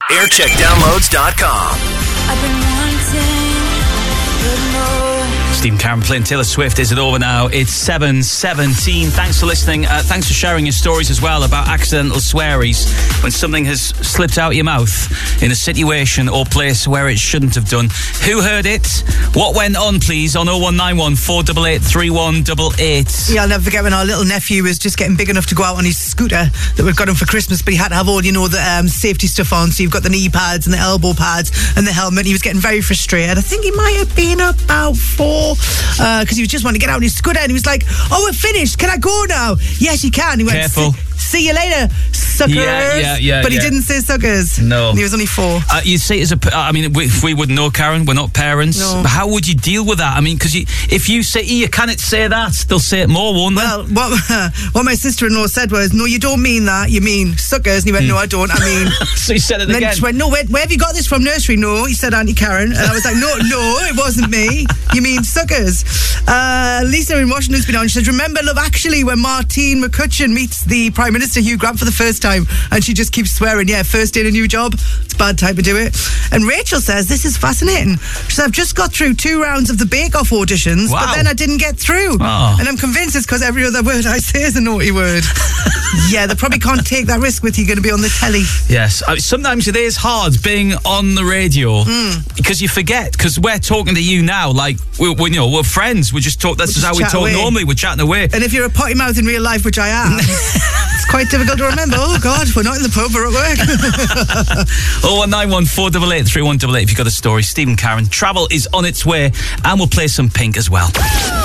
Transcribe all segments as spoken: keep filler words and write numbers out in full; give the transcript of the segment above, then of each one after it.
aircheck downloads dot com. I've been wanting, but no. Stephen Cameron playing Taylor Swift. Is it over now? It's seven seventeen. Thanks for listening. Uh, thanks for sharing your stories as well about accidental swearies when something has slipped out of your mouth in a situation or place where it shouldn't have done. Who heard it? What went on, please, on oh one nine one, four eight eight, three one eight eight. Yeah, I'll never forget when our little nephew was just getting big enough to go out on his scooter that we've got him for Christmas, but he had to have all, you know, the um, safety stuff on. So you've got the knee pads and the elbow pads and the helmet. He was getting very frustrated. I think he might have been about four because uh, he was just wanting to get out on his scooter, and he was like, oh, we're finished, can I go now? Yes, you can. He went, Careful. See you later, suckers. Yeah, yeah, yeah. But yeah. he didn't say suckers. No. He was only four. Uh, you say as a, I mean, we, we wouldn't know, Karen. We're not parents. No. But how would you deal with that? I mean, because if you say, you can't say that, they'll say it more, won't they? Well, what, what my sister-in-law said was, no, you don't mean that. You mean suckers. And he went, no, I don't. I mean... So he said it and then again. she went, no, where, where have you got this from, nursery? No, he said, Auntie Karen. And I was like, no, no, it wasn't me. You mean suckers. Uh, Lisa in Washington's been on. She says, remember Love Actually when Martine McCutcheon meets the Prime Minister Hugh Grant for the first time, and she just keeps swearing, yeah, first day in a new job, it's a bad time to do it. And Rachel says, this is fascinating. She says, I've just got through two rounds of the Bake Off auditions, wow. but then I didn't get through. Oh. And I'm convinced it's because every other word I say is a naughty word. Yeah, they probably can't take that risk with you going to be on the telly. Yes. I mean, sometimes it is hard being on the radio mm. because you forget, because we're talking to you now like we're, we're, you know, we're friends. We just talk, this we'll is how we talk away. normally. We're chatting away. And if you're a potty mouth in real life, which I am, it's quite difficult to remember. Oh God, we're not in the pub, we're at work. oh one nine one, four eight eight, three one eight eight if you've got a story. Stephen Karen, travel is on its way, and we'll play some Pink as well.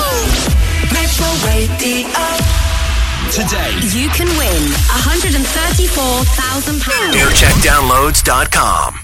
Metro Radio. Today, You can win one hundred thirty-four thousand pounds. aircheck downloads dot com.